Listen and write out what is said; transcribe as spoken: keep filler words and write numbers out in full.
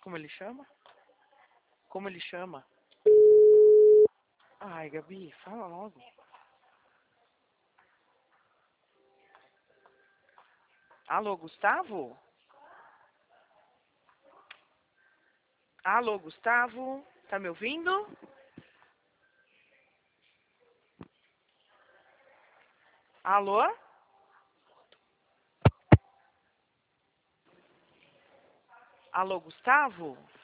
como ele chama? Como ele chama? Ai, Gabi, fala logo. Alô, Gustavo? Alô, Gustavo? Tá me ouvindo? Alô? Alô, Gustavo?